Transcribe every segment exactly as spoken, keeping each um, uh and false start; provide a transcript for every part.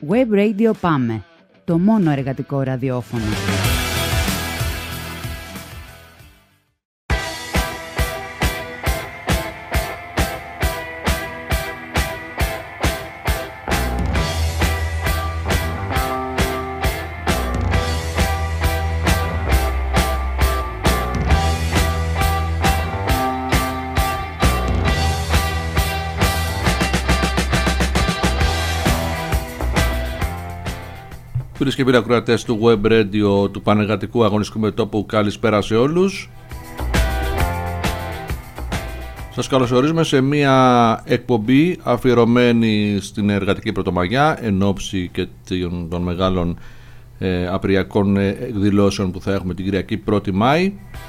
Web Radio Πάμε, το μόνο εργατικό ραδιόφωνο. Φίλες και φίλοι ακροατές του Web Radio του Πανεργατικού Αγωνιστικού Μετώπου, καλησπέρα σε όλους. Σας καλωσορίζουμε σε μια εκπομπή αφιερωμένη στην εργατική πρωτομαγιά εν ώψη και των μεγάλων ε, απριακών εκδηλώσεων που θα έχουμε την Κυριακή πρώτη Μάη.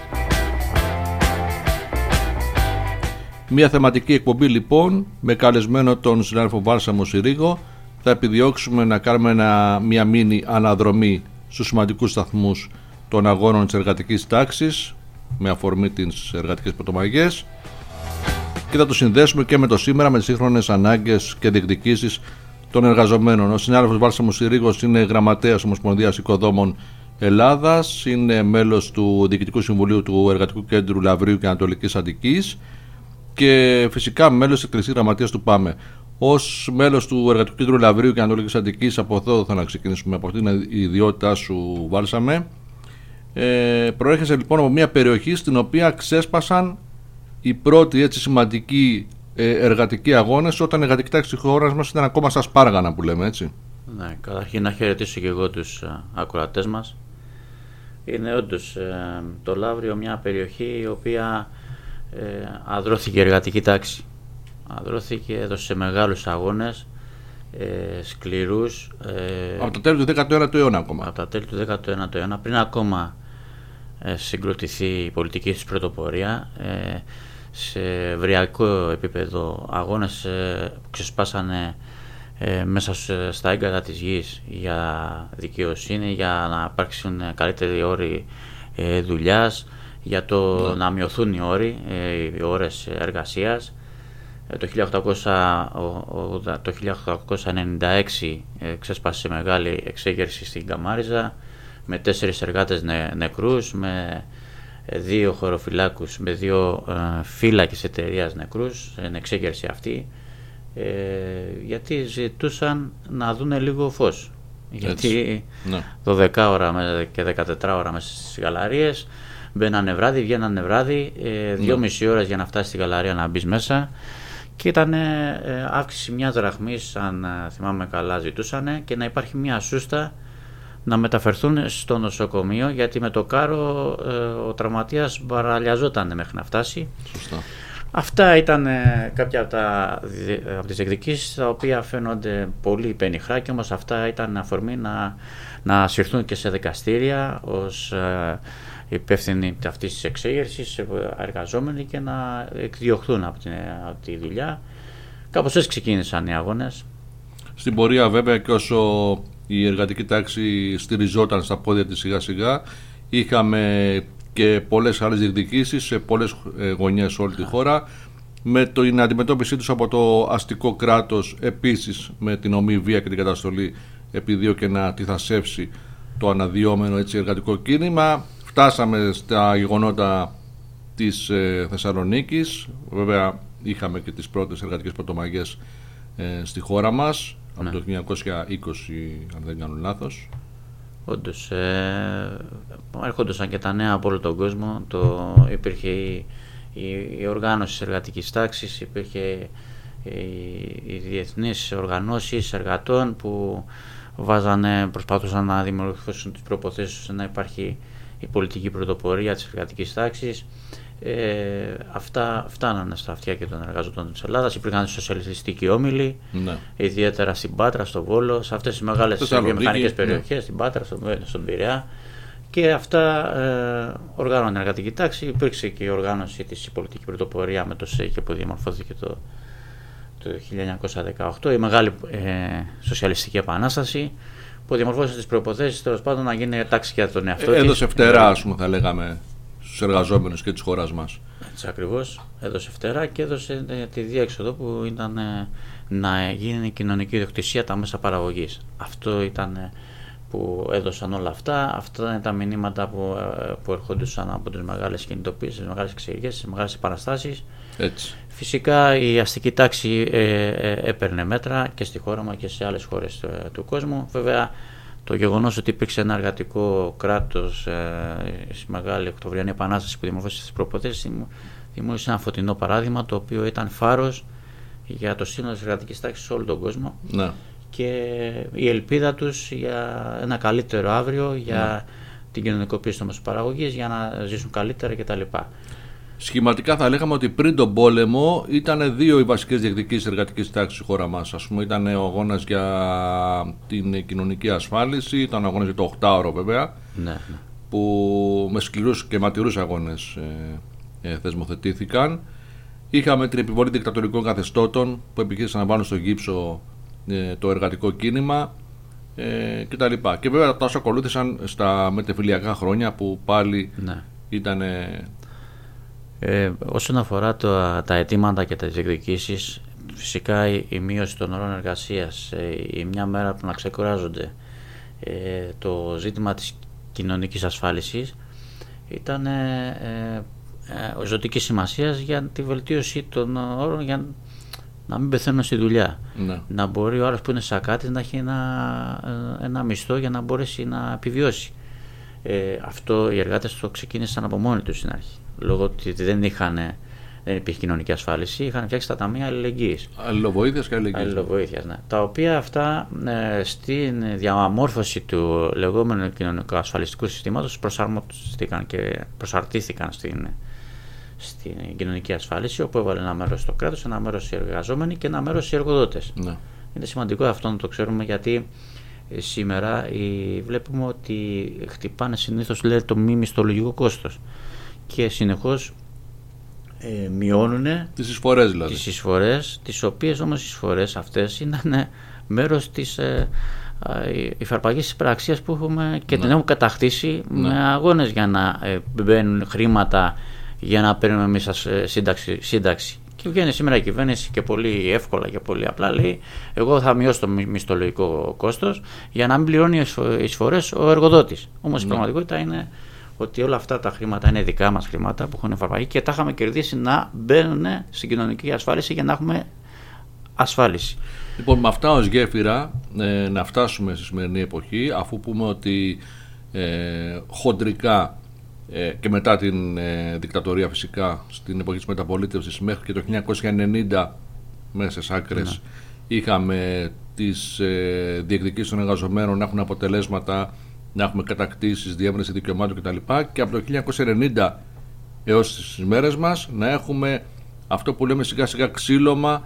Μια θεματική εκπομπή λοιπόν με καλεσμένο τον συνάδελφο Βάλσαμο Συρίγο. Θα επιδιώξουμε να κάνουμε ένα, μια μίνι αναδρομή στους σημαντικούς σταθμούς των αγώνων της εργατικής τάξης με αφορμή τις εργατικές πρωτομαγιές και θα το συνδέσουμε και με το σήμερα, με τις σύγχρονες ανάγκες και διεκδικήσεις των εργαζομένων. Ο συνάδελφος Βάλσαμος Συρίγος είναι γραμματέας Ομοσπονδίας Οικοδόμων Ελλάδας, είναι μέλος του Διοικητικού Συμβουλίου του Εργατικού Κέντρου Λαβρίου και Ανατολικής Αττικής και φυσικά μέλος της Εκτελεστικής Γραμματείας του ΠΑΜΕ. Ως μέλος του Εργατικού Κέντρου Λαβρίου και Ανατολικής Αττικής, από εδώ θα να ξεκινήσουμε, από αυτήν την ιδιότητά σου, Βάλσαμε. Ε, προέρχεσαι λοιπόν από μια περιοχή στην οποία ξέσπασαν οι πρώτοι έτσι σημαντικοί ε, εργατικοί αγώνες, όταν η εργατική τάξη της χώρας μας ήταν ακόμα στα σπάργανα, που λέμε, έτσι. Ναι, καταρχήν να χαιρετήσω και εγώ τους uh, ακροατές μας. Είναι όντως uh, το Λαύριο μια περιοχή η οποία uh, αδρώθηκε η εργατική τάξη. Αδρώθηκε, έδωσε μεγάλους αγώνες, ε, σκληρούς. Ε, από τα τέλη του δέκατου ένατου αιώνα ακόμα. Από τα τέλη του δέκατου ένατου αιώνα, πριν ακόμα ε, συγκροτηθεί η πολιτική της πρωτοπορία, ε, σε ευριακό επίπεδο αγώνες ε, που ξεσπάσανε ε, μέσα στα έγκατα της γης για δικαιοσύνη, για να υπάρξουν καλύτεροι όροι ε, δουλειάς, για το ναι. να μειωθούν οι όροι, ε, οι ώρες εργασίας. Το χίλια οκτακόσια ενενήντα έξι ε, ξέσπασε μεγάλη εξέγερση στην Καμάριζα με τέσσερις εργάτες νε, νεκρούς, με δύο χωροφυλάκους, με δύο ε, φύλακες εταιρείας νεκρούς, στην εξέγερση αυτή, ε, γιατί ζητούσαν να δούνε λίγο φως. Έτσι. Γιατί ναι. δώδεκα ώρα και δεκατέσσερα ώρα μέσα στις γαλαρίες, μπαίνανε βράδυ, βγαίνανε βράδυ, ε, δυόμιση ώρες για να φτάσει στη γαλαρία να μπεις μέσα. Και ήταν ε, αύξηση μια δραχμής, αν ε, θυμάμαι καλά, ζητούσανε, και να υπάρχει μια σούστα να μεταφερθούν στο νοσοκομείο, γιατί με το κάρο ε, ο τραυματίας μπαραλιαζόταν μέχρι να φτάσει. Σωστά. Αυτά ήταν ε, κάποια από, τα, από τις εκδικήσεις, τα οποία φαίνονται πολύ πενιχρά, και όμως αυτά ήταν αφορμή να, να συρθούν και σε δικαστήρια ως ε, υπεύθυνοι αυτής της εξέγερσης, εργαζόμενοι, και να εκδιωχθούν από τη, από τη δουλειά. Κάπως έτσι ξεκίνησαν οι αγώνες. Στην πορεία βέβαια, και όσο η εργατική τάξη στηριζόταν στα πόδια της σιγά σιγά, είχαμε και πολλές άλλες διεκδικήσεις σε πολλές γωνιές σε όλη τη χώρα, με την αντιμετώπιση τους από το αστικό κράτος, επίσης με την ομή βία και την καταστολή, επιδίωκε να τυθασεύσει το αναδυόμενο έτσι εργατικό κίνημα. Φτάσαμε στα γεγονότα της ε, Θεσσαλονίκης. Βέβαια είχαμε και τις πρώτες εργατικές πρωτομαγιές ε, στη χώρα μας, ναι. από το χίλια εννιακόσια είκοσι, αν δεν κάνω λάθος. Όντως, ε, έρχονταν και τα νέα από όλο τον κόσμο. Το, υπήρχε η, η, η οργάνωση της εργατικής τάξης, υπήρχε οι, οι διεθνείς οργανώσεις εργατών που βάζανε, προσπαθούσαν να δημιουργήσουν τις προποθέσεις να υπάρχει η πολιτική πρωτοπορία της εργατικής τάξης. Ε, αυτά φτάνανε στα αυτιά και των εργαζομένων της Ελλάδας. Υπήρχαν σοσιαλιστικοί όμιλοι, ναι. ιδιαίτερα στην Πάτρα, στο Βόλο, σε αυτές τις μεγάλες βιομηχανικές περιοχές, ναι. στην Πάτρα, στον, στον Πειραιά. Και αυτά ε, οργάνωνε εργατική τάξη. Υπήρξε και η οργάνωση της πολιτική πρωτοπορία με το ΣΕΚΕ που διαμορφώθηκε το, το χίλια εννιακόσια δεκαοκτώ, η μεγάλη ε, σοσιαλιστική επανάσταση, που διαμορφώσε τις προϋποθέσεις τέλος πάντων να γίνει τάξη για τον εαυτό της. Έδωσε φτερά, ας πούμε, θα λέγαμε, στους εργαζόμενους και της χώρας μας. Έτσι ακριβώς, έδωσε φτερά και έδωσε τη διέξοδο που ήταν να γίνει κοινωνική ιδιοκτησία τα μέσα παραγωγής. Αυτό ήταν που έδωσαν όλα αυτά. Αυτά ήταν τα μηνύματα που, που ερχόντουσαν από τις μεγάλες κινητοποίησεις, τις μεγάλες εξεγερσεις, τις μεγάλες επαναστάσεις. Έτσι. Φυσικά η αστική τάξη ε, ε, έπαιρνε μέτρα και στη χώρα μας και σε άλλες χώρες του, του κόσμου. Βέβαια, το γεγονός ότι υπήρξε ένα εργατικό κράτος ε, στη Μεγάλη Οκτωβριανή Επανάσταση που δημιουργήσε τις προποθέσεις, δημιούργησε ένα φωτεινό παράδειγμα το οποίο ήταν φάρος για το σύνολο της εργατικής τάξης σε όλο τον κόσμο. Ναι. Και η ελπίδα τους για ένα καλύτερο αύριο, για ναι. την κοινωνικοποίηση των μεσοπαραγωγής, για να ζήσουν καλύτερα κτλ. Σχηματικά θα λέγαμε ότι πριν τον πόλεμο ήταν δύο οι βασικές διεκδικήσεις εργατικής τάξης στη χώρα μας. Ας πούμε, ήταν ο αγώνας για την κοινωνική ασφάλιση, ήταν ο αγώνας για το οκτάωρο βέβαια, ναι, ναι. που με σκληρούς και ματηρούς αγώνες ε, ε, θεσμοθετήθηκαν. Είχαμε την επιβολή δικτατορικών καθεστώτων που επιχείρησαν να βάλουν στο γύψο ε, το εργατικό κίνημα ε, κτλ. Και βέβαια τα όσα ακολούθησαν στα μετεφυλιακά χρόνια που πάλι ναι. ήταν... Ε, όσον αφορά το, τα αιτήματα και τα διεκδικήσεις, φυσικά η, η μείωση των ωρών εργασίας, ε, η μια μέρα που να ξεκουράζονται, ε, το ζήτημα της κοινωνικής ασφάλισης ήταν ε, ε, ζωτικής σημασίας για τη βελτίωση των όρων, για να μην πεθαίνουν στη δουλειά. Ναι. Να μπορεί ο άλλος που είναι σακάτης να έχει ένα, ένα μισθό για να μπορέσει να επιβιώσει. Ε, αυτό οι εργάτες το ξεκίνησαν από μόνοι τους στην αρχή. Λόγω ότι δεν, είχαν, δεν υπήρχε κοινωνική ασφάλιση, είχαν φτιάξει τα ταμεία αλληλεγγύης. Αλληλοβοήθειας και αλληλεγγύης. Αλληλοβοήθειας, ναι. Τα οποία αυτά ε, στην διαμόρφωση του λεγόμενου κοινωνικού ασφαλιστικού συστήματος προσαρμόστηκαν και προσαρτήθηκαν στην, στην κοινωνική ασφάλιση, όπου έβαλε ένα μέρος στο κράτος, ένα μέρος οι εργαζόμενοι και ένα μέρος οι εργοδότες. Ναι. Είναι σημαντικό αυτό να το ξέρουμε, γιατί σήμερα ε, βλέπουμε ότι χτυπάνε συνήθως, λέει, το μη μισθολογικό κόστος και συνεχώς ε, μειώνουν τις εισφορές, δηλαδή. τις εισφορές, τις οποίες όμως οι εισφορές αυτές είναι ναι, μέρος της ε, ε, υφαρπαγής υπεραξίας που έχουμε και ναι. την έχουμε κατακτήσει ναι. με αγώνες για να ε, μπαίνουν χρήματα για να παίρνουμε εμείς σύνταξη, σύνταξη. Και βγαίνει σήμερα η κυβέρνηση και πολύ εύκολα και πολύ απλά λέει: εγώ θα μειώσω το μισθολογικό κόστος για να μην πληρώνει εισφορές ο εργοδότης. Όμως ναι. η πραγματικότητα είναι ότι όλα αυτά τα χρήματα είναι δικά μας χρήματα που έχουν εφαρπαγεί και τα είχαμε κερδίσει να μπαίνουν στην κοινωνική ασφάλιση για να έχουμε ασφάλιση. Λοιπόν, με αυτά ως γέφυρα ε, να φτάσουμε στη σημερινή εποχή, αφού πούμε ότι ε, χοντρικά ε, και μετά την ε, δικτατορία φυσικά στην εποχή της μεταπολίτευσης μέχρι και το χίλια εννιακόσια ενενήντα μέσα στις άκρες ναι. είχαμε τις ε, διεκδικήσεις των εργαζομένων να έχουν αποτελέσματα, να έχουμε κατακτήσεις, διεύρυνση δικαιωμάτων κτλ. Και από το χίλια εννιακόσια ενενήντα έως τις μέρες μας να έχουμε αυτό που λέμε σιγά σιγά ξύλωμα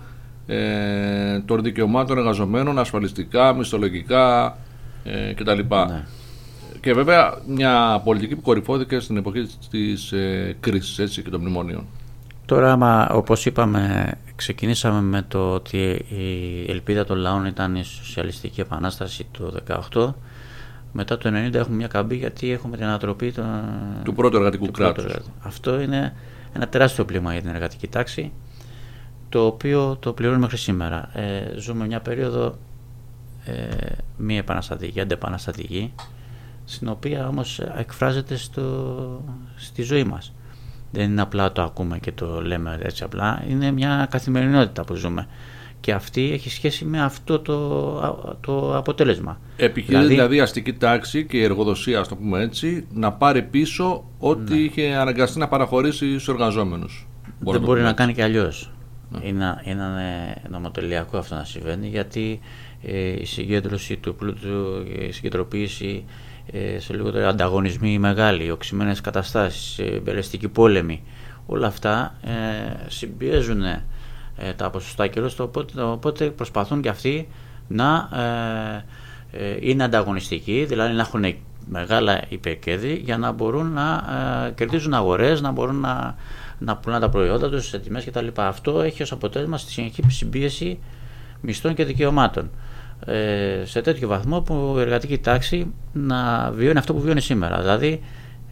ε, των δικαιωμάτων εργαζομένων, ασφαλιστικά, μισθολογικά ε, κτλ. Ναι. Και βέβαια μια πολιτική που κορυφώθηκε στην εποχή της ε, κρίσης, έτσι, και των μνημονίων. Τώρα, άμα, όπως είπαμε, ξεκινήσαμε με το ότι η ελπίδα των λαών ήταν η Σοσιαλιστική Επανάσταση του δεκαοκτώ. Μετά το ενενήντα έχουμε μια καμπή, γιατί έχουμε την ανατροπή το, του πρώτου εργατικού του κράτους. Πρώτου. Αυτό είναι ένα τεράστιο πλήγμα για την εργατική τάξη, το οποίο το πληρώνουμε μέχρι σήμερα. Ε, ζούμε μια περίοδο ε, μη επαναστατική, αντεπαναστατική, στην οποία όμως εκφράζεται στο, στη ζωή μας. Δεν είναι απλά το ακούμε και το λέμε έτσι απλά, είναι μια καθημερινότητα που ζούμε. Και αυτή έχει σχέση με αυτό το, το αποτέλεσμα. Επιχειρεί δηλαδή, δηλαδή αστική τάξη και η εργοδοσία, ας το πούμε έτσι, να πάρει πίσω ό,τι ναι. είχε αναγκαστεί να παραχωρήσει στους εργαζόμενους. Μπορεί δεν μπορεί να κάνει και αλλιώς. Ναι. Είναι, είναι νομοτελειακό αυτό να συμβαίνει, γιατί ε, η συγκέντρωση του πλούτου, η συγκεντρωποίηση ε, σε λιγότερο ανταγωνισμοί μεγάλοι, οξυμένες καταστάσεις, ε, μπελεστικοί πόλεμοι, όλα αυτά ε, συμπιέζουν ε, τα ποσοστά καιρός, οπότε, οπότε προσπαθούν και αυτοί να ε, ε, είναι ανταγωνιστικοί, δηλαδή να έχουν μεγάλα υπερκέρδη για να μπορούν να ε, κερδίζουν αγορές, να μπορούν να, να πουλάνε τα προϊόντα τους σε τιμές κτλ. Αυτό έχει ως αποτέλεσμα στη συνεχή συμπίεση μισθών και δικαιωμάτων. Ε, σε τέτοιο βαθμό που η εργατική τάξη να βιώνει αυτό που βιώνει σήμερα. Δηλαδή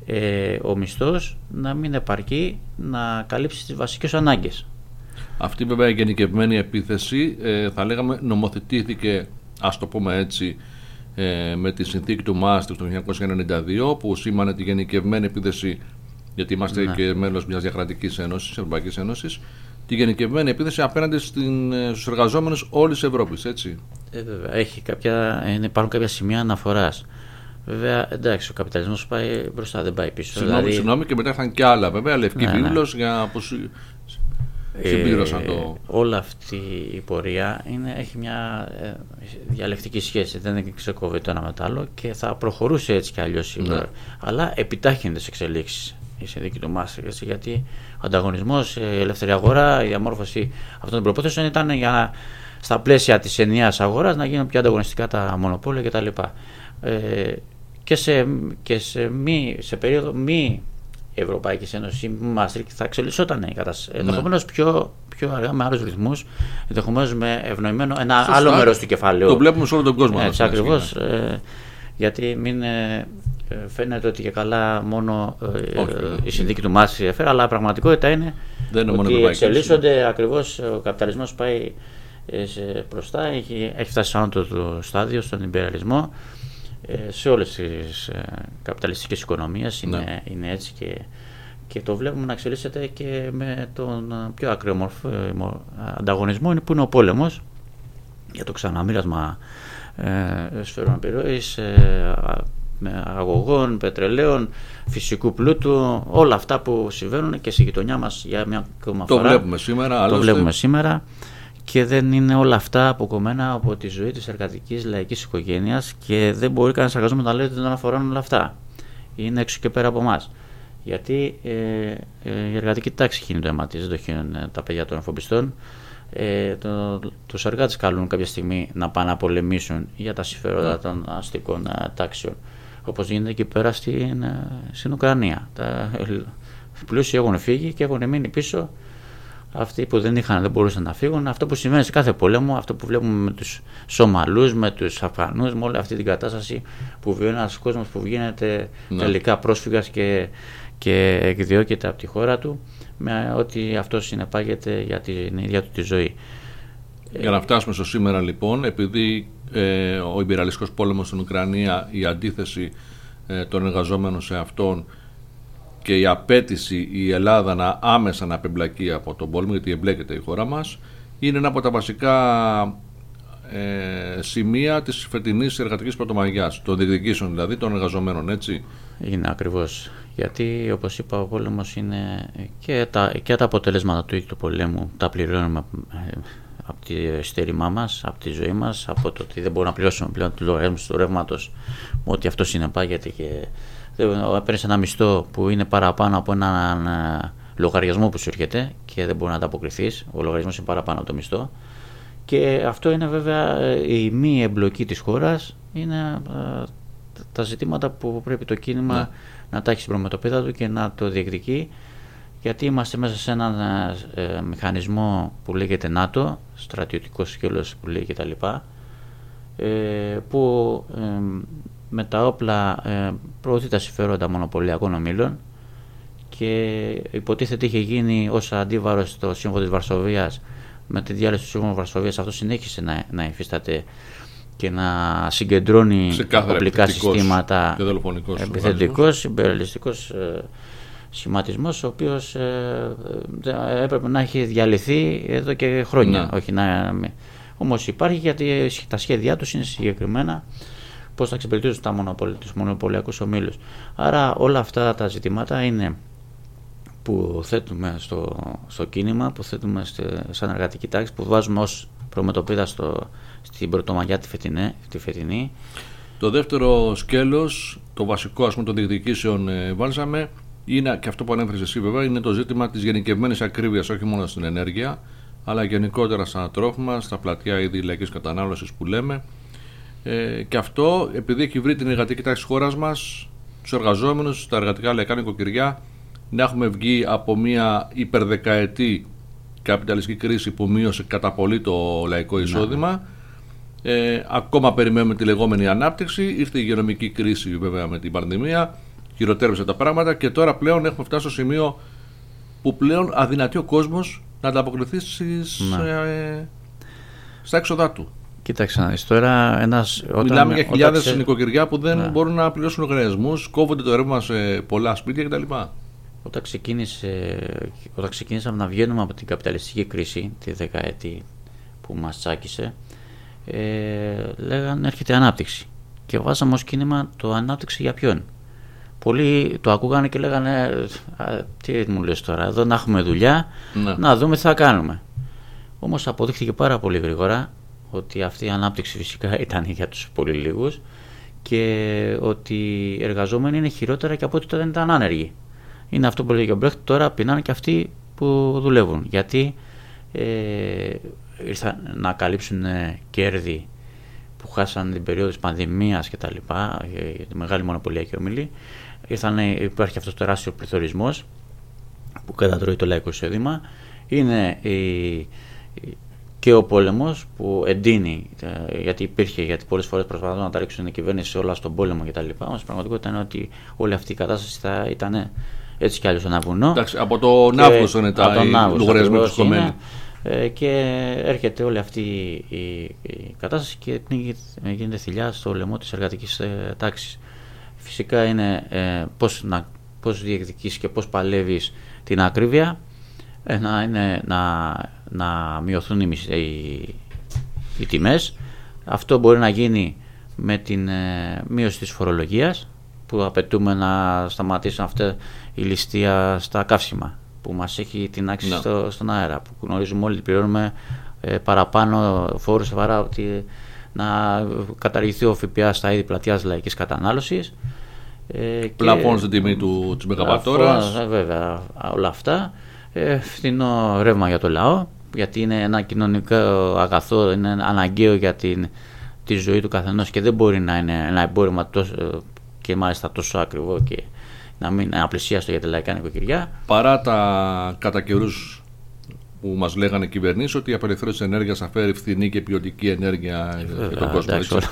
ε, ο μισθός να μην επαρκεί να καλύψει τις βασικές ανάγκες. Αυτή βέβαια η γενικευμένη επίθεση ε, θα λέγαμε νομοθετήθηκε, ας το πούμε έτσι, ε, με τη συνθήκη του Μάστριχτ το χίλια εννιακόσια ενενήντα δύο, που σήμανε τη γενικευμένη επίθεση, γιατί είμαστε ναι. και μέλος μιας διακρατικής ένωσης, Ευρωπαϊκής Ένωσης, τη γενικευμένη επίθεση απέναντι στην, στους εργαζόμενους όλης της Ευρώπης, έτσι. Ε, βέβαια, έχει κάποια, υπάρχουν κάποια σημεία αναφοράς. Βέβαια, εντάξει, ο καπιταλισμός πάει μπροστά, δεν πάει πίσω. Συγγνώμη, δηλαδή... συγγνώμη και μετά είχαν και άλλα, βέβαια, λευκή ναι, βίβλος ναι. για πως συμπλήρωσαν ε, το... Όλη αυτή η πορεία είναι, έχει μια ε, διαλεκτική σχέση, δεν ξεκόβει το ένα με το άλλο και θα προχωρούσε έτσι κι αλλιώς σίγουρα. Ναι. Αλλά επιτάχυνε τις εξελίξεις η συνθήκη του Μάστριχτ, γιατί ο ανταγωνισμός, η ελεύθερη αγορά, η διαμόρφωση αυτών των προποθέσεων ήταν για να, στα πλαίσια της ενιαίας αγοράς να γίνουν πιο ανταγωνιστικά τα μονοπόλια κτλ. Ε, και σε, και σε, μη, σε περίοδο μη Ευρωπαϊκής Ένωσης ή Μάστριχτ θα εξελισσόταν η κατάσταση. Ναι. Ενδεχομένως πιο, πιο αργά, με άλλους ρυθμούς, ενδεχομένως με ευνοημένο ένα Σωστά. άλλο μέρος του κεφαλαίου. Το βλέπουμε σε όλο τον κόσμο. Έτσι, ακριβώς. Ε, γιατί μην ε, φαίνεται ότι και καλά μόνο ε, Όχι, η συνθήκη του Μάστριχτ έφερε, αλλά η πραγματικότητα είναι Δεν είναι ότι μόνο εξελίσσονται ακριβώς, ο καπιταλισμός πάει σε μπροστά, έχει, έχει φτάσει σε αυτό το στάδιο, στον ιμπεριαλισμό. Σε όλες τις ε, καπιταλιστικές οικονομίες είναι, ναι. είναι έτσι και, και το βλέπουμε να εξελίσσεται και με τον πιο ακραιομορφό ανταγωνισμό που είναι ο πόλεμος για το ξαναμοίρασμα ε, σφαίρων επιρροής, ε, αγωγών, πετρελαίων, φυσικού πλούτου, όλα αυτά που συμβαίνουν και στη γειτονιά μας για μια ακόμα φορά. Το βλέπουμε σήμερα. Το άλλωστε. βλέπουμε σήμερα. Και δεν είναι όλα αυτά αποκομμένα από τη ζωή της εργατικής λαϊκής οικογένειας και δεν μπορεί κανένας εργαζόμενος να λέει ότι δεν αφορούν όλα αυτά. Είναι έξω και πέρα από εμάς. Γιατί ε, ε, η εργατική τάξη χύνει το αίμα της, δεν το χύνουν ε, τα παιδιά των εφοπλιστών. Ε, το, τους εργάτες καλούν κάποια στιγμή να πάνε να πολεμήσουν για τα συμφέροντα των αστικών ε, τάξεων. Όπως γίνεται εκεί πέρα στην, ε, στην Ουκρανία. Τα, ε, οι πλούσιοι έχουν φύγει και έχουν μείνει πίσω. Αυτοί που δεν είχαν, δεν μπορούσαν να φύγουν. Αυτό που συμβαίνει σε κάθε πόλεμο, αυτό που βλέπουμε με τους Σομαλούς, με τους Αφγανούς, με όλη αυτή την κατάσταση που βιώνει ένας κόσμος που γίνεται ναι. τελικά πρόσφυγας και, και εκδιώκεται από τη χώρα του, με ό,τι αυτό συνεπάγεται για την ίδια του τη ζωή. Για να φτάσουμε στο σήμερα λοιπόν, επειδή ε, ο ιμπεριαλιστικός πόλεμος στην Ουκρανία, η αντίθεση ε, των εργαζόμενων σε αυτόν και η απέτηση η Ελλάδα να άμεσα να απεμπλακεί από τον πόλεμο, γιατί εμπλέκεται η χώρα μας, είναι ένα από τα βασικά ε, σημεία της φετινής εργατικής πρωτομαγιάς, των διεκδικήσεων δηλαδή των εργαζομένων, έτσι. Είναι ακριβώς, γιατί όπως είπα ο πόλεμος είναι και τα, και τα αποτελέσματα του ίδιου του πολέμου τα πληρώνουμε ε, από τη στέρημά μας, από τη ζωή μας, από το ότι δεν μπορούμε να πληρώσουμε πλέον τους λογαριασμούς του ρεύματος, ότι αυτό συνεπάγεται και παίρνεις ένα μισθό που είναι παραπάνω από έναν λογαριασμό που σου έρχεται και δεν μπορεί να ανταποκριθείς. Ο λογαριασμός είναι παραπάνω από το μισθό. Και αυτό είναι βέβαια η μη εμπλοκή της χώρας. Είναι τα ζητήματα που πρέπει το κίνημα ναι. να τα έχει στην προμετωπίδα του και να το διεκδικεί. Γιατί είμαστε μέσα σε έναν ε, μηχανισμό που λέγεται ΝΑΤΟ, στρατιωτικό σκέλος που λέει κτλ. Ε, που ε, με τα όπλα ε, προωθεί τα συμφέροντα μονοπωλιακών ομίλων και υποτίθεται είχε γίνει ως αντίβαρος στο Σύμβολο της Βαρσοβίας. Με τη διάλυση του Σύμβολου Βαρσοβίας αυτό συνέχισε να, να υφίσταται και να συγκεντρώνει οπλικά συστήματα, επιθετικός, συμπεριαλιστικός ε, σχηματισμός, ο οποίος ε, ε, έπρεπε να έχει διαλυθεί εδώ και χρόνια. Ναι. Όχι να, όμως υπάρχει, γιατί τα σχέδιά τους είναι συγκεκριμένα πώς θα εξυπηρετήσουν τα μονοπολ, τους μονοπωλιακούς ομίλους. Άρα όλα αυτά τα ζητήματα είναι που θέτουμε στο, στο κίνημα, που θέτουμε στη, σαν εργατική τάξη, που βάζουμε ως προμετωπίδα στο, στην πρωτομαγιά τη φετινή, τη φετινή. Το δεύτερο σκέλος, το βασικό ας πούμε των διεκδικήσεων ε, βάλσαμε, είναι, και αυτό που ανέφερες εσύ βέβαια, είναι το ζήτημα της γενικευμένης ακρίβειας, όχι μόνο στην ενέργεια, αλλά γενικότερα στα τρόφιμα, στα πλατιά είδη λαϊκής κατανάλωσης που λέμε. Ε, και αυτό επειδή έχει βρει την εργατική τάξη της χώρας μας, τους εργαζόμενους, τα εργατικά λαϊκά νοικοκυριά, να έχουμε βγει από μια υπερδεκαετή καπιταλιστική κρίση που μείωσε κατά πολύ το λαϊκό εισόδημα. Ε, ακόμα περιμένουμε τη λεγόμενη ανάπτυξη. Ήρθε η υγειονομική κρίση βέβαια με την πανδημία χειροτέρεψε τα πράγματα και τώρα πλέον έχουμε φτάσει στο σημείο που πλέον αδυνατεί ο κόσμος να ανταποκριθεί στις, ε, στα έξοδά του. Κοίταξε να δεις τώρα ένας... Μιλάμε για χιλιάδες ξε... νοικοκυριά που δεν ναι. μπορούν να πληρώσουν λογαριασμούς, κόβονται το ρεύμα σε πολλά σπίτια κτλ. Όταν, ξεκίνησε, όταν ξεκίνησαμε να βγαίνουμε από την καπιταλιστική κρίση τη δεκαετή που μας τσάκισε, ε, λέγανε έρχεται ανάπτυξη και βάζαμε ως κίνημα το ανάπτυξη για ποιον. Πολλοί το ακούγανε και λέγανε τι μου λες τώρα, εδώ να έχουμε δουλειά, ναι. να δούμε τι θα κάνουμε. Όμως αποδείχθηκε πάρα πολύ γρήγορα ότι αυτή η ανάπτυξη φυσικά ήταν για τους πολύ λίγους και ότι οι εργαζόμενοι είναι χειρότερα και από ό,τι δεν ήταν άνεργοι. Είναι αυτό που λέει και ο Μπρέχτ, τώρα πεινάνε και αυτοί που δουλεύουν. Γιατί ε, ήρθαν να καλύψουν κέρδη που χάσαν την περίοδο της πανδημίας και τα λοιπά, για τη μεγάλη μονοπωλιακή ομιλή. Ήρθαν, υπάρχει αυτός τεράστιος πληθωρισμός που κατατρώει το λαϊκό εισόδημα. Είναι η, και ο πόλεμος που εντείνει, γιατί υπήρχε, γιατί πολλές φορές προσπαθούν να τα ρίξουν η κυβέρνηση όλα στον πόλεμο κτλ. Όμως η πραγματικότητα είναι ότι όλη αυτή η κατάσταση θα ήταν έτσι κι αλλιώς ένα βουνό. Εντάξει, από τον Αύγουστο είναι τα λογαριασμοί του κομμένοι. Και έρχεται όλη αυτή η, η κατάσταση και γίνεται θηλιά στο λαιμό της εργατικής ε, τάξης. Φυσικά είναι ε, πώς, να, πώς διεκδικείς και πώς παλεύεις την ακρίβεια, ε, να, είναι, να, να μειωθούν οι, οι, οι τιμές. Αυτό μπορεί να γίνει με την ε, μείωση της φορολογίας, που απαιτούμε να σταματήσουν αυτή η ληστεία στα καύσιμα που μας έχει την άξη no. στο, στον αέρα, που γνωρίζουμε όλοι ότι πληρώνουμε ε, παραπάνω φόρους παρά ότι να καταργηθεί ο ΦΠΑ στα είδη πλατείας λαϊκής κατανάλωσης. Ε, Πλαφών στην τιμή του, της μεγαβατόρας. Βέβαια, όλα αυτά. Ε, φθηνό ρεύμα για το λαό, γιατί είναι ένα κοινωνικό αγαθό, είναι αναγκαίο για την, τη ζωή του καθενός και δεν μπορεί να είναι ένα εμπόρευμα τόσο, και μάλιστα τόσο ακριβό και να μην είναι απλησίαστο για τα λαϊκά νοικοκυριά. Παρά τα κατά καιρούς που μας λέγανε οι κυβερνήσεις ότι η απελευθέρωση της ενέργειας θα φέρει φθηνή και ποιοτική ενέργεια για τον κόσμο. Εντάξει, όλα,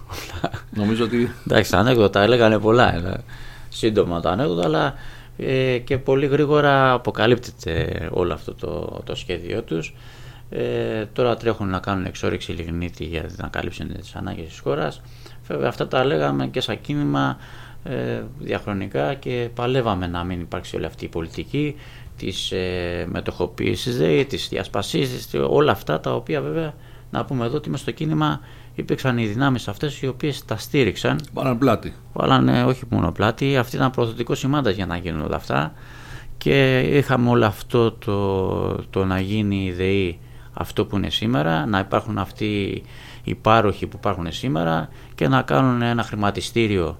νομίζω ότι... Εντάξει, τα ανέκδοτα έλεγανε πολλά, είναι σύντομα τα ανέκδοτα, αλλά ε, και πολύ γρήγορα αποκαλύπτεται όλο αυτό το, το σχέδιο τους. Ε, τώρα τρέχουν να κάνουν εξόρυξη λιγνίτη για να καλύψουν τις ανάγκες της χώρας. Βέβαια αυτά τα λέγαμε και σαν κίνημα ε, διαχρονικά και παλεύαμε να μην υπάρξει όλη αυτή η πολιτική της ε, μετοχοποίησης ΔΕΗ, της διασπασής, όλα αυτά τα οποία βέβαια να πούμε εδώ ότι μες στο κίνημα υπήρξαν οι δυνάμεις αυτές οι οποίες τα στήριξαν. Βάλαν πλάτη. Βάλανε όχι μόνο πλάτη, αυτή ήταν προοδευτικό σημάδας για να γίνουν όλα αυτά και είχαμε όλο αυτό το, το να γίνει η ΔΕΗ αυτό που είναι σήμερα, να υπάρχουν αυτοί οι πάροχοι που υπάρχουν σήμερα και να κάνουν ένα χρηματιστήριο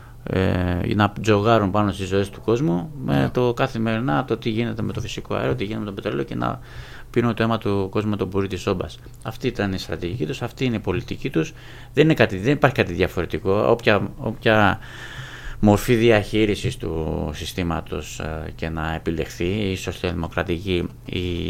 ε, να τζογάρουν πάνω στις ζωές του κόσμου με το καθημερινά το τι γίνεται με το φυσικό αέριο, τι γίνεται με το πετρέλαιο και να πίνουν το αίμα του κόσμου με τον πουρί της σόμπας. Αυτή ήταν η στρατηγική τους, αυτή είναι η πολιτική τους. Δεν, είναι κάτι, δεν υπάρχει κάτι διαφορετικό. Όποια, όποια μορφή διαχείρισης του συστήματος ε, και να επιλεχθεί, η σοσιαλδημοκρατική, η,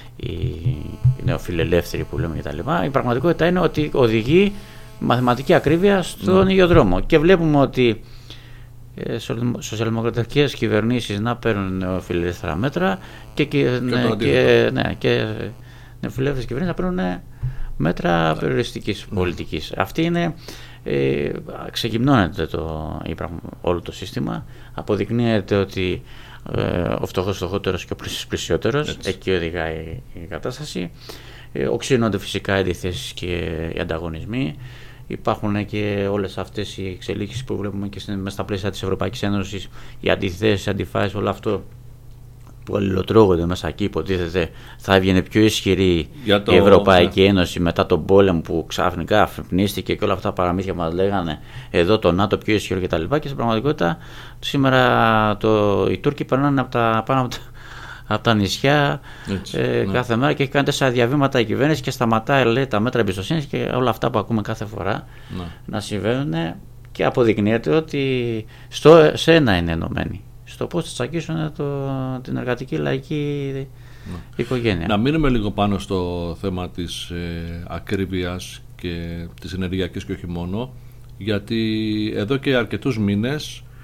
η νεοφιλελεύθερη που λέμε κτλ. Η πραγματικότητα είναι ότι οδηγεί μαθηματική ακρίβεια στον mm. ίδιο δρόμο. Και βλέπουμε ότι ε, σοσιαλδημοκρατικές κυβερνήσεις να παίρνουν νεοφιλελεύθερα μέτρα και, και, και, ναι, και, ναι, και νεοφιλελεύθερες κυβερνήσεις να παίρνουν μέτρα yeah. περιοριστικής mm. πολιτικής. Αυτή είναι, ε, ξεκυμνώνεται το, όλο το σύστημα, αποδεικνύεται ότι ε, ο φτωχός φτωχότερος και ο πλούσιος πλουσιότερος, εκεί οδηγάει η κατάσταση. Ε, οξύνονται φυσικά οι αντιθέσεις και οι ανταγωνισμοί. Υπάρχουν και όλες αυτές οι εξελίξεις που βλέπουμε και μέσα στα πλαίσια της Ευρωπαϊκής Ένωσης, οι αντιθέσεις, οι αντιφάσεις, όλο αυτό που αλληλοτρώγονται μέσα εκεί. Υποτίθεται θα έβγαινε πιο ισχυρή το... η Ευρωπαϊκή Ένωση μετά τον πόλεμο που ξαφνικά αφυπνίστηκε και όλα αυτά τα παραμύθια μας λέγανε εδώ το ΝΑΤΟ πιο ισχυρό κτλ. Και, και στην πραγματικότητα σήμερα το... οι Τούρκοι περνάνε από τα, πάνω από τα, από τα νησιά έτσι, ε, ναι. κάθε μέρα και έχει κάνει τέσσερα διαβήματα η κυβέρνηση και σταματάει λέει, τα μέτρα εμπιστοσύνης και όλα αυτά που ακούμε κάθε φορά ναι. να συμβαίνουν και αποδεικνύεται ότι στο, σε ένα είναι ενωμένοι. Στο πώς θα τσακίσουν το, την εργατική λαϊκή ναι. οικογένεια. Να μείνουμε λίγο πάνω στο θέμα της ε, ακρίβειας και της ενεργειακής και όχι μόνο, γιατί εδώ και αρκετούς μήνες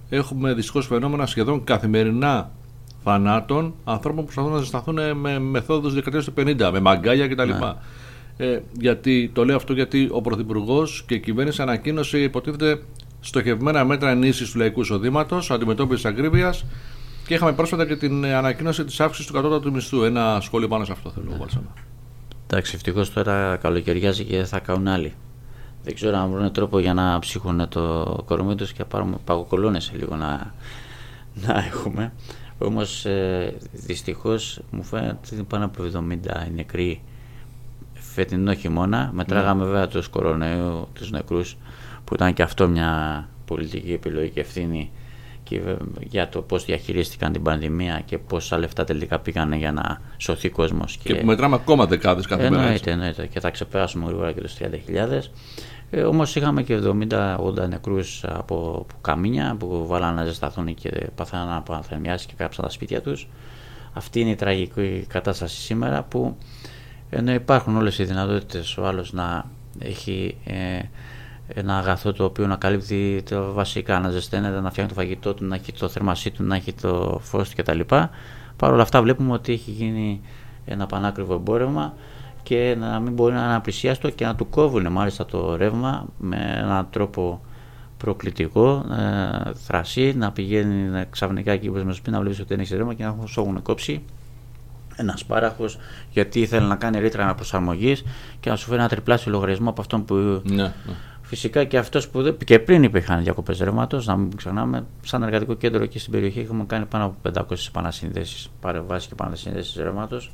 έχουμε δυστυχώς φαινόμενα σχεδόν καθημερινά θανάτων ανθρώπων που προσπαθούν να ζεσταθούν με μεθόδους δεκαετίας του πενήντα, με μαγκάλια κτλ. Ναι. Ε, γιατί, το λέω αυτό γιατί ο Πρωθυπουργός και η κυβέρνηση ανακοίνωσε, υποτίθεται, στοχευμένα μέτρα ενίσχυσης του λαϊκού εισοδήματος, αντιμετώπισης ακρίβειας, και είχαμε πρόσφατα και την ανακοίνωση της αύξησης του κατώτατου μισθού. Ένα σχόλιο πάνω σε αυτό θέλω, Βάλσαμα. Εντάξει, ευτυχώς τώρα καλοκαιριάζει και δεν θα κάνουν άλλοι. Δεν ξέρω αν βρουν τρόπο για να ψύχουν το κορμί τους και να πάρουμε παγοκολόνες λίγο να, να έχουμε. Όμως ε, δυστυχώς μου φαίνεται ότι πάνω από εβδομήντα οι νεκροί φετινό χειμώνα. Μετράγαμε βέβαια τους κορονοϊού, τους νεκρούς, που ήταν και αυτό μια πολιτική επιλογή και ευθύνη και για το πώς διαχειρίστηκαν την πανδημία και πόσα λεφτά τελικά πήγανε για να σωθεί κόσμος. Και, και μετράμε ακόμα δεκάδες κάθε μέρα. Εννοείται, εννοείται, και θα ξεπεράσουμε γρήγορα και τους τριάντα χιλιάδες. Ε, όμως είχαμε και εβδομήντα ογδόντα νεκρούς από καμίνια που βάλανε να ζεσταθούν και παθαίναν από ανθερμιάσεις και κάψαν τα σπίτια τους. Αυτή είναι η τραγική κατάσταση σήμερα, που ενώ υπάρχουν όλες οι δυνατότητες ο άλλος να έχει ε, ένα αγαθό το οποίο να καλύπτει το βασικά, να ζεσταίνεται, να φτιάχνει το φαγητό του, να έχει το θερμασί του, να έχει το φως του κτλ. Παρ' όλα αυτά βλέπουμε ότι έχει γίνει ένα πανάκριβο εμπόρευμα και να μην μπορεί να είναι απλησίαστο και να του κόβουν μάλιστα το ρεύμα με έναν τρόπο προκλητικό, ε, θρασί, να πηγαίνει ξαφνικά εκεί όπως μας πει, να βλέπεις ότι δεν έχει ρεύμα και να σου έχουν κόψει ένας πάραχος γιατί ήθελε να κάνει ρήτρα αναπροσαρμογής και να σου φέρει ένα τριπλάσιο λογαριασμό από αυτόν που. Ναι, ναι. Φυσικά και αυτός που δεν... και πριν υπήρχαν διακοπές ρεύματος, να μην ξεχνάμε, σαν εργατικό κέντρο εκεί στην περιοχή έχουμε κάνει πάνω από πεντακόσιες επανασυνδέσεις, παρεμβάσεις και επανασυνδέσεις ρεύματος.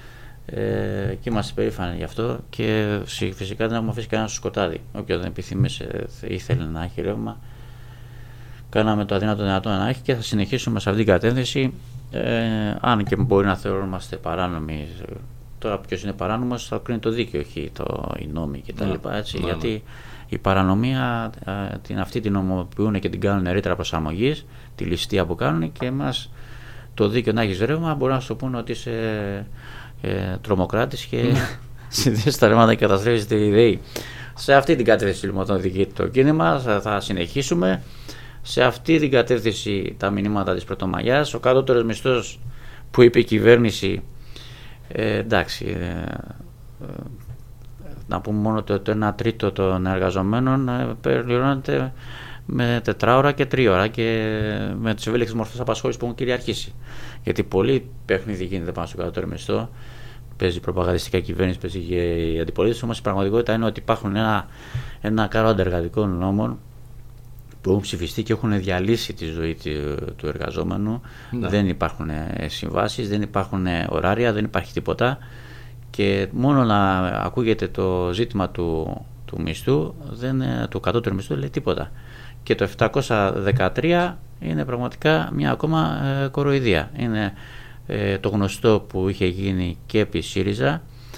Ε, και είμαστε περήφανοι γι' αυτό και φυσικά δεν έχουμε αφήσει κανένα στο σκοτάδι. Όποιος δεν επιθυμούσε, ήθελε να έχει ρεύμα, κάναμε το αδύνατο δυνατό να έχει και θα συνεχίσουμε σε αυτήν την κατεύθυνση. Ε, αν και μπορεί να θεωρούμαστε παράνομοι, τώρα ποιος είναι παράνομος θα κρίνει το δίκαιο, όχι το, οι νόμοι κτλ. Yeah. Γιατί η παρανομία την, αυτή την νομοποιούν και την κάνουν ρήτρα προσαρμογής, τη ληστεία που κάνουν, και εμάς το δίκαιο να έχεις ρεύμα μπορεί να σου πούνε ότι είσαι ε, τρομοκράτης και συνδέσεις τα ρεύματα και καταστρέφεις τη ΔΕΗ. Σε αυτή την κατεύθυνση λοιπόν το κίνημα θα, θα συνεχίσουμε. Σε αυτή την κατεύθυνση τα μηνύματα της Πρωτομαγιάς, ο κατώτερος μισθός που είπε η κυβέρνηση, ε, εντάξει, ε, ε, να πούμε μόνο το, το ένα τρίτο των εργαζομένων ε, περιλαμβάνεται με τετράωρα και τρίωρα και με τις ευέλικτες μορφές απασχόλησης που έχουν κυριαρχήσει. Γιατί πολύ παιχνίδι γίνεται πάνω στο κατώτερο μισθό, παίζει προπαγανδιστικά κυβέρνηση, παίζει και η αντιπολίτευση, όμως η πραγματικότητα είναι ότι υπάρχουν ένα, ένα κάρο αντεργατικών νόμων που έχουν ψηφιστεί και έχουν διαλύσει τη ζωή του εργαζόμενου. Ναι. Δεν υπάρχουν συμβάσεις, δεν υπάρχουν ωράρια, δεν υπάρχει τίποτα και μόνο να ακούγεται το ζήτημα του, του μισθού, δεν, του κατώτερου μισθού, δεν λέει τίποτα. Και το επτακόσια δεκατρία είναι πραγματικά μια ακόμα ε, κοροϊδία. Είναι ε, το γνωστό που είχε γίνει και επί ΣΥΡΙΖΑ,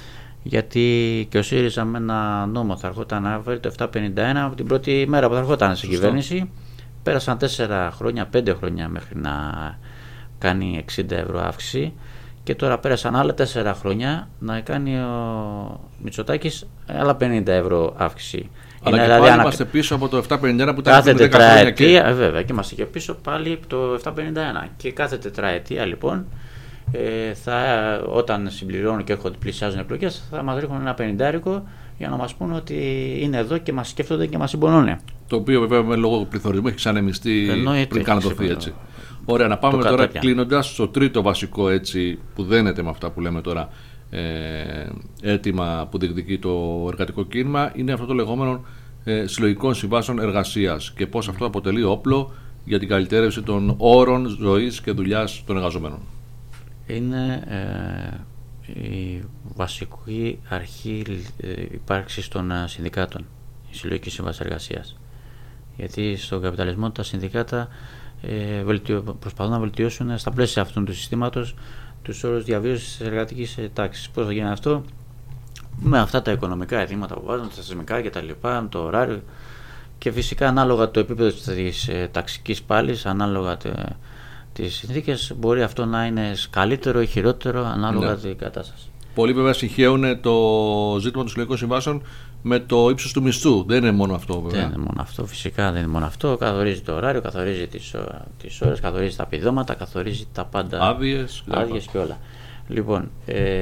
γιατί και ο ΣΥΡΙΖΑ με ένα νόμο θα ερχόταν να βρει το επτακόσια πενήντα ένα από την πρώτη μέρα που θα ερχόταν στην κυβέρνηση. Πέρασαν τέσσερα χρόνια, πέντε χρόνια μέχρι να κάνει εξήντα ευρώ αύξηση και τώρα πέρασαν άλλα τέσσερα χρόνια να κάνει ο Μητσοτάκης άλλα πενήντα ευρώ αύξηση. Αλλά είναι, και δηλαδή, πάλι ανα... είμαστε πίσω από το επτακόσια πενήντα ένα που ήταν κάθε πριν δέκα χρόνια και... Βέβαια, και είμαστε και πίσω πάλι το επτακόσια πενήντα ένα και κάθε τετραετία λοιπόν ε, θα, όταν συμπληρώνουν και έρχονται πλησιάζουν εκλογές θα μας ρίχνουν ένα πενηντάρικο για να μας πούνε ότι είναι εδώ και μας σκέφτονται και μας συμπονούν. Το οποίο βέβαια με λόγω πληθωρισμού έχει ξανεμιστεί πριν κανατοθεί έτσι. Ωραία, να πάμε τώρα κλείνοντας στο τρίτο βασικό έτσι που δένεται με αυτά που λέμε τώρα ε, αίτημα που διεκδικεί το εργατικό κίνημα, είναι αυτό το λεγόμενο ε, συλλογικών συμβάσεων εργασίας και πώς αυτό αποτελεί όπλο για την καλυτέρευση των όρων ζωής και δουλειάς των εργαζομένων. Είναι ε, η βασική αρχή ε, ύπαρξης των ε, συνδικάτων, η συλλογική σύμβαση εργασίας. Γιατί στον καπιταλισμό τα συνδικάτα ε, βελτιω, προσπαθούν να βελτιώσουν στα πλαίσια αυτού του συστήματος τους όρους διαβίωσης της εργατικής ε, τάξης. Πώς θα γίνει αυτό? Με αυτά τα οικονομικά αιτήματα που βάζουν, τα θεσμικά κτλ., το ωράριο και φυσικά ανάλογα το επίπεδο της ε, ταξικής πάλης, ανάλογα τε, τις συνθήκες, μπορεί αυτό να είναι καλύτερο ή χειρότερο ανάλογα ναι. την κατάσταση. Πολλοί βέβαια συγχαίουν το ζήτημα των συλλογικών συμβάσεων με το ύψος του μισθού. Δεν είναι μόνο αυτό, βέβαια. Δεν είναι μόνο αυτό, φυσικά δεν είναι μόνο αυτό. Καθορίζει το ωράριο, καθορίζει τις, τις ώρες, καθορίζει τα επιδόματα, καθορίζει τα πάντα. Άδειες, άδειες και όλα. Λοιπόν, ε,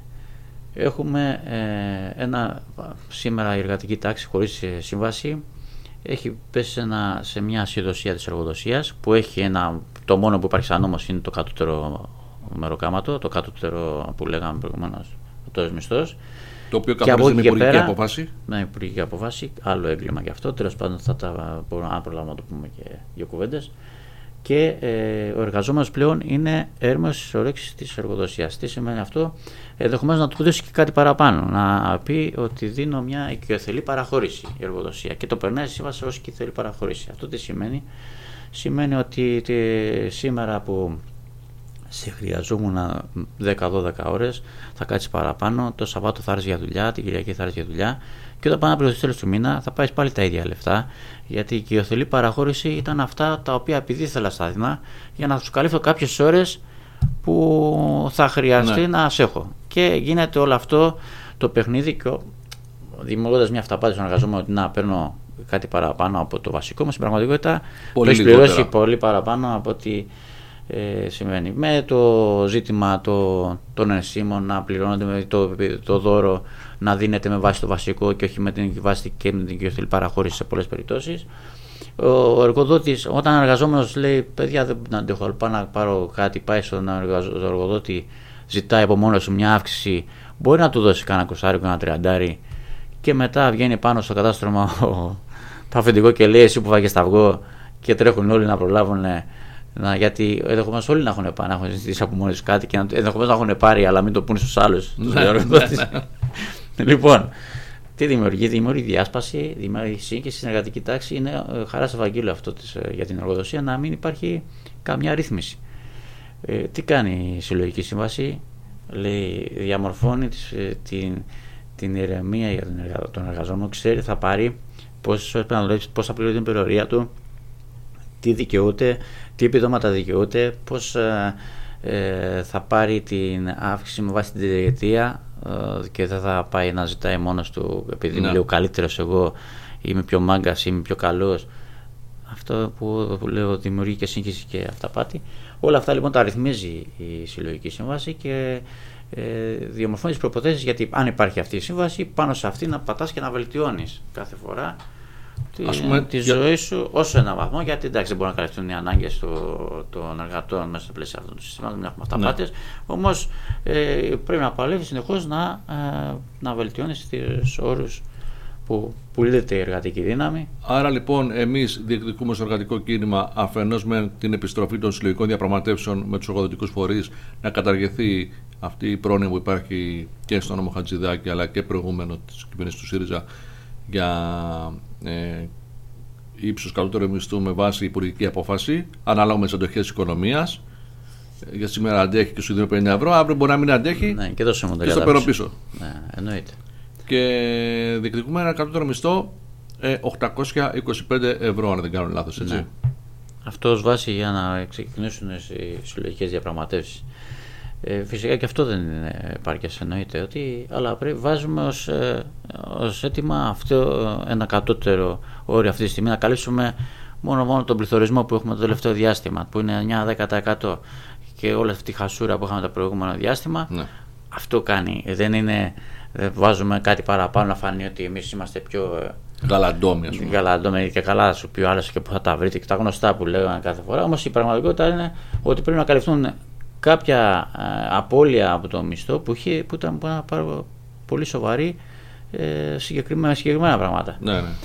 έχουμε ε, ένα, σήμερα η εργατική τάξη χωρίς σύμβαση έχει πέσει σε, ένα, σε μια ασυδοσία της εργοδοσίας που έχει ένα, το μόνο που υπάρχει σαν νόμος είναι το κατώτερο μεροκάματο, το κατώτερο που λέγαμε προηγουμένως, το μισθός. Το οποίο καθορίζεται με υπουργική πέρα, αποφάση. Ναι, υπουργική αποφάση, άλλο έγκλημα και αυτό. Τέλος πάντων, θα τα μπορούμε να προλάβουμε να το πούμε και δύο κουβέντες. Και ε, ο εργαζόμενος πλέον είναι έρμεος της ορέξης της εργοδοσίας. Τι σημαίνει αυτό? Ενδεχομένως να του δώσει και κάτι παραπάνω. Να πει ότι δίνω μια οικειοθελή παραχώρηση η εργοδοσία και το περνάει σύμβαση ως οικειοθελή παραχώρηση. Αυτό τι σημαίνει? Σημαίνει ότι τε, σήμερα που σε χρειαζόμουν δέκα με δώδεκα ώρες, θα κάτσεις παραπάνω, το Σαββάτο θα έρθεις για δουλειά, την Κυριακή θα έρθεις για δουλειά και όταν πάνε να πληρωθείς τέλος του μήνα θα πάρεις πάλι τα ίδια λεφτά, γιατί η οικειοθελή παραχώρηση ήταν αυτά τα οποία επειδή ήθελα στα δεινά για να τους καλύψω κάποιες ώρες που θα χρειαστεί ναι. να σε έχω. Και γίνεται όλο αυτό το παιχνίδι και δημιουργώντας μια αυταπάτη στον εργαζόμενο ότι να παίρνω κάτι παραπάνω από το βασικό μου, στην πραγματικότητα το έχει πληρώσει πολύ παραπάνω από ότι Ε, σημαίνει με το ζήτημα το, των ενσύμων να πληρώνονται με το, το δώρο να δίνεται με βάση το βασικό και όχι με την βάση και με την οικειοθελή παραχώρηση σε πολλές περιπτώσεις. Ο, ο εργοδότης, όταν ο εργαζόμενος λέει παιδιά δεν αντέχω, πάω να πάρω κάτι, πάει στον εργοδότη, ζητάει από μόνος του μια αύξηση, μπορεί να του δώσει κανένα κοσάρι, κανένα τριαντάρι και μετά βγαίνει πάνω στο κατάστρωμα το αφεντικό και λέει εσύ που βάγες τα αυγό και τρέχουν όλοι να προλάβουν. Να, γιατί ενδεχομένως όλοι να έχουν πάρει, να έχουν ζητήσει από μόνοι τους κάτι και ενδεχομένως να έχουν πάρει, αλλά μην το πούνε στους άλλους. Λοιπόν, τι δημιουργεί? Δημιουργεί διάσπαση, δημιουργεί σύγχυση στην εργατική τάξη. Είναι χαρά σε Ευαγγέλιο αυτό της, για την εργοδοσία να μην υπάρχει καμιά ρύθμιση. Ε, τι κάνει η συλλογική σύμβαση? Λέει, διαμορφώνει τις, την, την ηρεμία για τον, εργα, τον εργαζόμενο, ξέρει θα πάρει πώς θα πληρώνει την περιορία του, τι δικαιούται, τι επιδόματα δικαιούται, πώς ε, ε, θα πάρει την αύξηση με βάση την τριετία ε, και δεν θα πάει να ζητάει μόνος του επειδή είμαι λίγο καλύτερος εγώ, είμαι πιο μάγκας, είμαι πιο καλός. Αυτό που, που λέω δημιουργεί και σύγχυση και αυταπάτη. Όλα αυτά λοιπόν τα ρυθμίζει η συλλογική σύμβαση και ε, διαμορφώνει τις προποθέσεις, γιατί αν υπάρχει αυτή η σύμβαση, πάνω σε αυτή να πατάς και να βελτιώνεις κάθε φορά τη, πούμε, τη για... ζωή σου όσο ένα βαθμό, γιατί εντάξει δεν μπορούν να καλυφθούν οι ανάγκες των εργατών μέσα στο πλαίσιο αυτού του συστήματος, μην έχουμε αυταπάτες, ναι. Όμως ε, πρέπει να παλεύει συνεχώς να, ε, να βελτιώνεις τους όρους που πουλείται η εργατική δύναμη. Άρα λοιπόν εμείς διεκδικούμε στο εργατικό κίνημα αφενός με την επιστροφή των συλλογικών διαπραγματεύσεων με τους εργοδοτικούς φορείς, να καταργηθεί αυτή η πρόνοια που υπάρχει και στο νόμο Χατζηδάκη αλλά και προηγούμενο της κυβέρνησης του ΣΥΡΙΖΑ για ε, ύψος κατώτερου μισθού με βάση υπουργική απόφαση ανάλογα με τις αντοχές της οικονομίας. Για σήμερα αντέχει και σου δίνει πενήντα ευρώ, αύριο μπορεί να μην αντέχει, ναι, και, και στο παίρνω πίσω. Ναι, εννοείται. Και διεκδικούμε ένα κατώτερο μισθό ε, οκτακόσια είκοσι πέντε ευρώ, αν δεν κάνω λάθος, έτσι. Ναι. Αυτό ως βάση για να ξεκινήσουν οι συλλογικές διαπραγματεύσεις. Ε, φυσικά και αυτό δεν είναι επάρκειας, εννοείται, ότι, αλλά πρέπει, βάζουμε ως, ε, ως αίτημα αυτό ένα κατώτερο όριο αυτή τη στιγμή να καλύψουμε μόνο, μόνο τον πληθωρισμό που έχουμε το τελευταίο διάστημα, που είναι εννιά με δέκα τοις εκατό και όλη αυτή τη χασούρα που είχαμε το προηγούμενο διάστημα. Ναι. Αυτό κάνει. Δεν είναι. Δεν βάζουμε κάτι παραπάνω να φανεί ότι εμείς είμαστε πιο γαλαντόμοι, ας πούμε. Γαλαντόμοι και καλά, σου πει ο άλλος και που θα τα βρείτε και τα γνωστά που λέγανε κάθε φορά. Όμως η πραγματικότητα είναι ότι πρέπει να καλυφθούν κάποια ε, απώλεια από το μισθό που, είχε, που ήταν πάρα πολύ σοβαρή ε, συγκεκριμένα, συγκεκριμένα πράγματα. Ναι, ναι.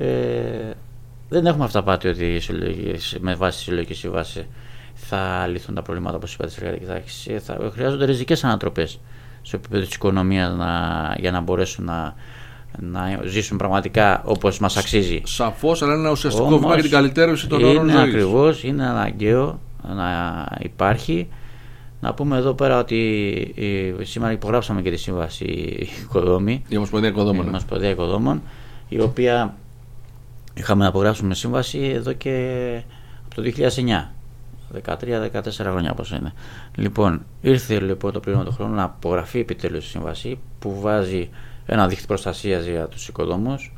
Ε, δεν έχουμε αυταπάτη ότι με βάση τη συλλογική σύμβαση θα λυθούν τα προβλήματα, όπως είπατε, της εργατικής τάξης. Θα χρειάζονται ριζικές ανατροπές στο επίπεδο της οικονομίας να, για να μπορέσουν να, να ζήσουν πραγματικά όπως μας αξίζει. Σαφώς, αλλά είναι ένα ουσιαστικό βήμα για την καλυτέρωση των όρων ζωής. Ακριβώς, είναι αναγκαίο να υπάρχει. Να πούμε εδώ πέρα ότι σήμερα υπογράψαμε και τη σύμβαση Οικοδόμη, η Ομοσπονδία Οικοδόμων, η Ομοσπονδία Οικοδόμων, η οποία είχαμε να υπογράψουμε σύμβαση εδώ και από το δύο χιλιάδες εννιά. δεκατρία δεκατέσσερα χρόνια όπως είναι. Λοιπόν, ήρθε λοιπόν το πλήρωμα του χρόνου να απογραφεί επιτέλους η σύμβαση που βάζει ένα δίχτυ προστασίας για τους οικοδόμους.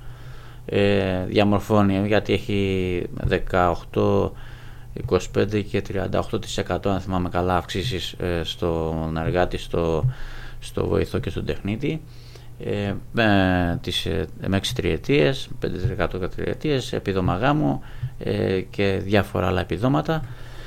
Ε, διαμορφώνει, γιατί έχει δεκαοκτώ, είκοσι πέντε και τριάντα οκτώ τοις εκατό αν θυμάμαι καλά αυξήσεις ε, στον εργάτη, στο, στο βοηθό και στον τεχνίτη. Ε, με, τις, με έξι τριετίες, πέντε τοις εκατό τριετίες, επίδομα γάμου ε, και διάφορα άλλα επιδόματα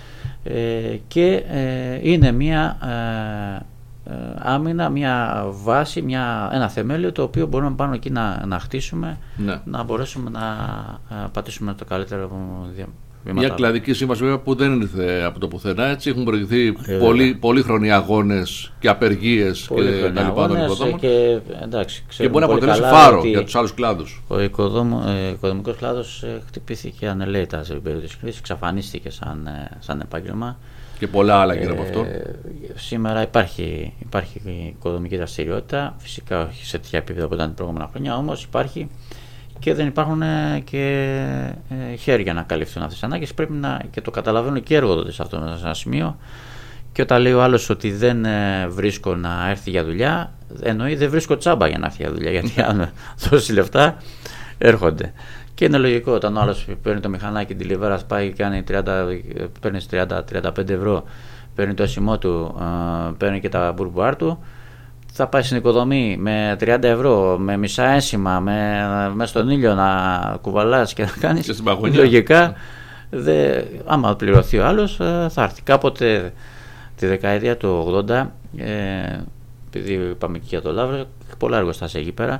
ε, και ε, είναι μια ε, ε, άμυνα, μια βάση, μια, ένα θεμέλιο το οποίο μπορούμε πάνω εκεί να, να χτίσουμε, ναι. να μπορέσουμε να ε, πατήσουμε το καλύτερο βήματα. Μια κλαδική σύμβαση βέβαια που δεν ήρθε από το πουθενά, έτσι έχουν προηγηθεί ε, πολύ, πολύχρονοι αγώνες και απεργίες και τα λοιπά των οικοδόμων και, εντάξει, και μπορεί να αποτελέσει φάρο για τους άλλους κλάδους. Ο οικοδόμο, ε, οικοδομικός κλάδος ε, χτυπήθηκε ανελαίητα σε περίοδο της κρίσης, εξαφανίστηκε σαν, ε, σαν επάγγελμα. Και πολλά άλλα γύρω από αυτό. Ε, σήμερα υπάρχει, υπάρχει οικοδομική δραστηριότητα, φυσικά όχι σε τέτοια επίπεδα που ήταν την προηγούμενα χρόνια, όμως υπάρχει. Και δεν υπάρχουν και χέρια να καλυφθούν αυτές τις ανάγκες. Πρέπει να, και το καταλαβαίνουν και οι εργοδότες σε αυτό ένα σημείο. Και όταν λέει ο άλλος ότι δεν βρίσκω να έρθει για δουλειά, εννοεί δεν βρίσκω τσάμπα για να έρθει για δουλειά. Γιατί αν δώσει λεφτά, έρχονται. Και είναι λογικό όταν ο άλλος παίρνει το μηχανάκι, τη λιβέρα, πάει και κάνει τριάντα, παίρνει τριάντα με τριάντα πέντε ευρώ, παίρνει το έσημό του, παίρνει και τα μπουρμπουάρ του. Θα πάει στην οικοδομή με τριάντα ευρώ, με μισά ένσημα, με, με στον ήλιο να κουβαλάς και να κάνεις. Λογικά, δε, άμα πληρωθεί ο άλλος, θα έρθει. Κάποτε τη δεκαετία του ογδόντα, ε, επειδή είπαμε και για το Λαύριο, πολλά εργοστάσια εκεί πέρα,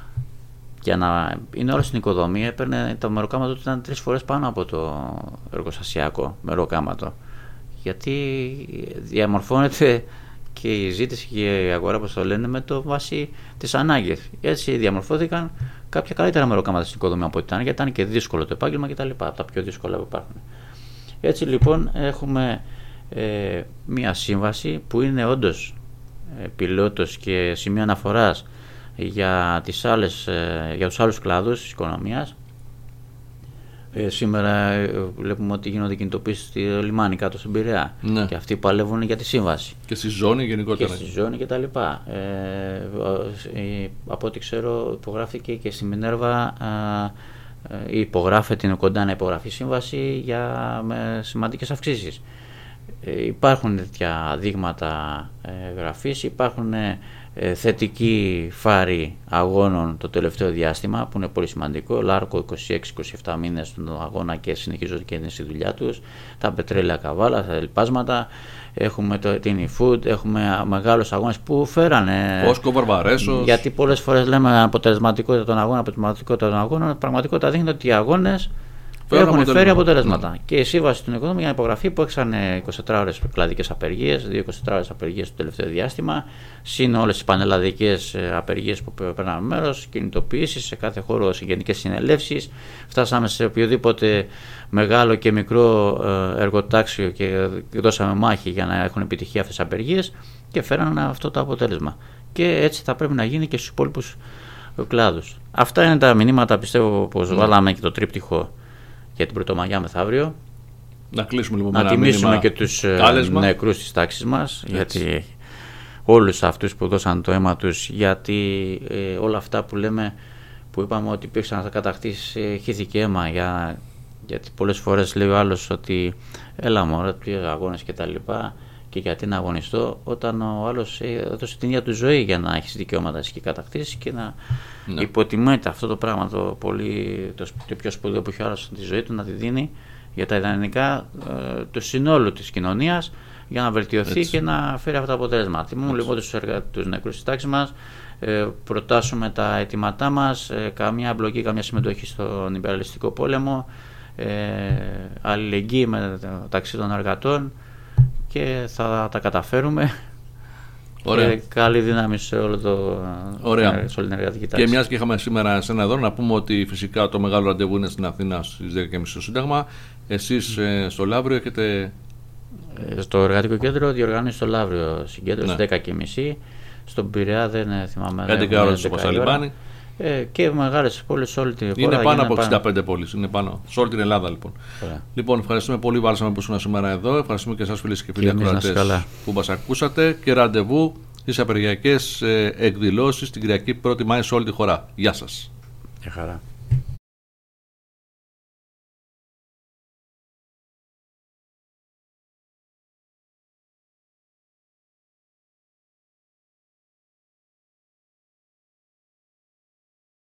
για να είναι όλο στην οικοδομή, έπαιρνε το μεροκάματο του ήταν τρεις φορές πάνω από το εργοστασιακό μεροκάματο. Γιατί διαμορφώνεται και η ζήτηση και η αγορά, όπως το λένε, με το βάση της ανάγκης. Έτσι διαμορφώθηκαν κάποια καλύτερα μεροκάματα στην οικοδομή από ό,τι ήταν, γιατί ήταν και δύσκολο το επάγγελμα κτλ. Τα πιο δύσκολα που υπάρχουν. Έτσι λοιπόν έχουμε ε, μία σύμβαση που είναι όντως ε, πιλότος και σημείο αναφοράς για, τις άλλες, ε, για τους άλλους κλάδους της οικονομίας. Ε, σήμερα ε, βλέπουμε ότι γίνονται κινητοποίησεις στη λιμάνι κάτω στην Πειραιά, ναι. Και αυτοί παλεύουν για τη σύμβαση. Και στη ζώνη γενικότερα. Και στη ζώνη κτλ. Ε, ε, από ό,τι ξέρω, υπογράφηκε και στη Μινέρβα, ε, ε, υπογράφεται, είναι κοντά να υπογραφεί σύμβαση για, με σημαντικές αυξήσεις. Ε, υπάρχουν τέτοια δείγματα ε, γραφής, υπάρχουν ε, ε, θετικοί φάροι αγώνων το τελευταίο διάστημα που είναι πολύ σημαντικό. Λάρκο είκοσι έξι είκοσι επτά μήνες στον αγώνα και συνεχίζονται και είναι στη δουλειά τους. Τα πετρέλαια καβάλα, τα λοιπάσματα. Έχουμε το, την e-food, έχουμε μεγάλους αγώνες που φέρανε. Κόσκο, Βαρβαρέσος. Γιατί πολλές φορές λέμε αποτελεσματικότητα των αγώνων, αποτελεσματικότητα των αγώνων. Πραγματικότητα δείχνει ότι οι αγώνες έχουν αποτελέσματα. Φέρει αποτελέσματα. Mm. Και η σύμβαση των οικοδόμων για υπογραφή που έξανε είκοσι τέσσερις ώρες κλαδικές απεργίες, δύο είκοσι τέσσερις ώρες απεργίες το τελευταίο διάστημα, συν όλες τις πανελλαδικές απεργίες που παίρναμε μέρος, κινητοποιήσεις σε κάθε χώρο, συγγενικές συνελεύσεις. Φτάσαμε σε οποιοδήποτε μεγάλο και μικρό εργοτάξιο και δώσαμε μάχη για να έχουν επιτυχία αυτές τις απεργίες και φέρανε αυτό το αποτέλεσμα. Και έτσι θα πρέπει να γίνει και στους υπόλοιπους κλάδους. Αυτά είναι τα μηνύματα, πιστεύω, πως mm. βάλαμε και το τρίπτυχο για την Πρωτομαγιά μεθαύριο. Να κλείσουμε λοιπόν να με τιμήσουμε και τους κάλεσμα. νεκρούς της τάξης μας, έτσι. Γιατί όλους αυτούς που δώσαν το αίμα τους, γιατί ε, όλα αυτά που λέμε, που είπαμε ότι υπήρξαν κατακτήσεις, ε, χύθηκε αίμα, για, γιατί πολλές φορές λέει ο άλλος ότι έλα μωρέ, πήγα αγώνες και τα λοιπά και γιατί να αγωνιστώ, όταν ο άλλος έδωσε την ίδια του ζωή για να έχει δικαιώματα και κατακτήσεις και να ναι. υποτιμείται αυτό το πράγμα το, πολύ, το, το πιο σπουδαίο που έχει ο άλλος τη ζωή του, να τη δίνει για τα ιδανικά ε, του συνόλου της κοινωνίας για να βελτιωθεί έτσι. Και να φέρει αυτά τα αποτέλεσματα. Τιμούμε λοιπόν τους, τους νεκρούς της τάξης μας, ε, προτάσουμε τα αιτήματά μας, ε, καμία εμπλοκή, καμία συμμετοχή στον υπεραλιστικό πόλεμο, ε, αλληλεγγύη μεταξύ των εργατών και θα τα καταφέρουμε. Ωραία. Και καλή δύναμη σε όλο το Ωραία. Σε όλη την εργατική τάξη. Και μιας και είχαμε σήμερα σένα εδώ, να πούμε ότι φυσικά το μεγάλο ραντεβού είναι στην Αθήνα στις δέκα και μισή στο Σύνταγμα. Εσείς ε, στο Λαύριο έχετε. Στο εργατικό κέντρο διοργανώνει στο Λαύριο συγκέντρωση ναι. δέκα και μισή. Στον Πειραιά δεν θυμάμαι. έντεκα ώρες στο Πασαλιμπάνι. Ε, και μεγάλες πόλεις σε όλη την χώρα. Είναι πάνω από πάνω. εξήντα πέντε πόλεις. Είναι πάνω. Σε όλη την Ελλάδα λοιπόν. Ωραία. Λοιπόν, ευχαριστούμε πολύ, Βάλσαμε, που ήσουν σήμερα εδώ. Ευχαριστούμε και εσάς, φίλες και φίλοι ακροατές, που μας ακούσατε. Και ραντεβού στις απεργιακές εκδηλώσεις την Κυριακή πρώτη Μάη σε όλη τη χώρα. Γεια σας. Γεια χαρά.